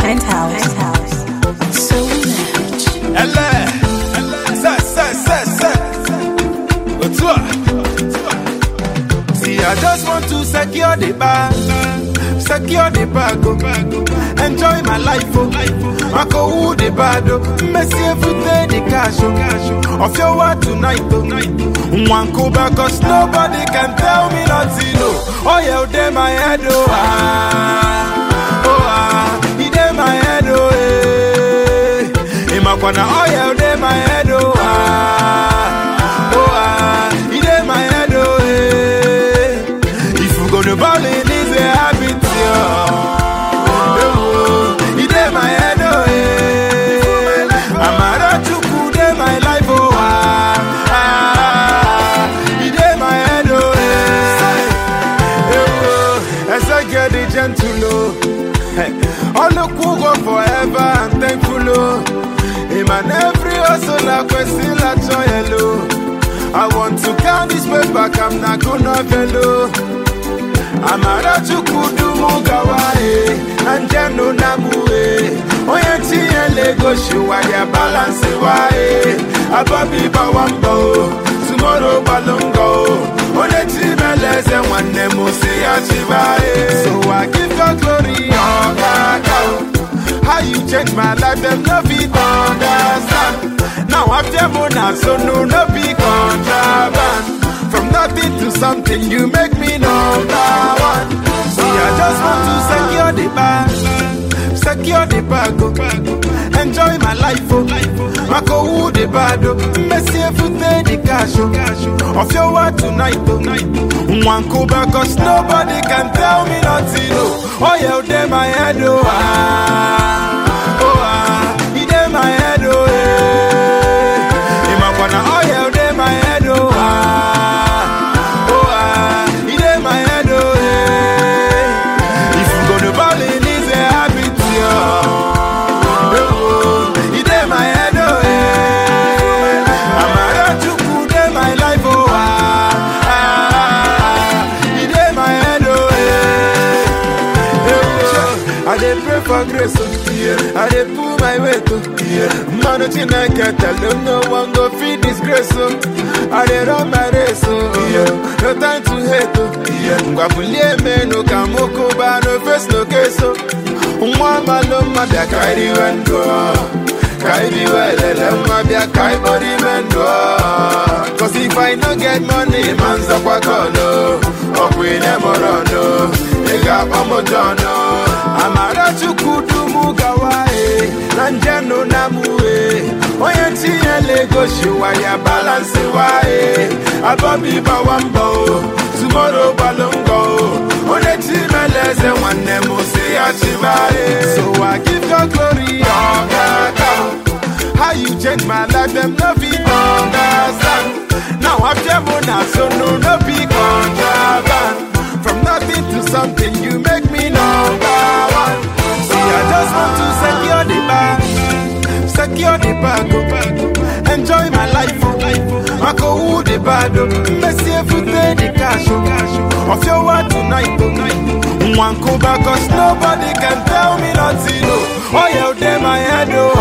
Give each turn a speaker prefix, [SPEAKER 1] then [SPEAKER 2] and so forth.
[SPEAKER 1] Penthouse. So much.
[SPEAKER 2] See, I just want to secure the bag, enjoy my life, I go who the bad, messy every day the cash, of your word tonight, one go back, cause nobody can tell me nothing, oh yeah, they my head, he dey my head, in my corner, oh yeah, they my head, he dey my head, if you go to Berlin, it's a habit, he dey my head, I'm out to cool, dey my life, he dey my head, as I get the gentle, all the cool go forever and thankful, him and every hustle like we still a joy, I want to count this way back, I'm not gonna fellow. I'm a to kudu mugawae, and jano namue. Oyanti and lego shua ya balance wae. Ababi bawambo, tomorrow balongo. Oneti meleze and one nemo say achivae. So I give God glory, oh God. How you change my life, them no fit understand. Now after Mona, so no be contraband. From nothing to something, you make me number one. See, I just want to secure the bag, enjoy my life, I go who the bad, messy every day the cash, of your word tonight, one go back, cause nobody can tell me nothing, oh yeah, they my head, he dey my head, in my corner, oh yeah, they my head, for grace, I dey pull my weight, man, nothing I can tell them, no one go feed this grace, I dey run my race, no time to hate, Guapulie me no kamoko ba no face no queso, Mama no mabia kairi wendo, kairi wele mabia kai body mendo, cause if I no get money, man's up a colo, up we never run, nigga pamojono. I'm out to kudu mugawae, nanjano namue. Oyanti and lego shua ya balance wae. Ababi bawambo, tomorrow balongo. Oneti meleze one nemo say achivae. So I give God glory, oh God. How you change my life, them no fit understand. Now after Mona, so no be contraband. From nothing to something, you make me number one. See, I just want to secure the bag, enjoy my life, I go who the bad, messy every day the cash, of your word tonight, one go back, cause nobody can tell me nothing, oh yeah, they my head,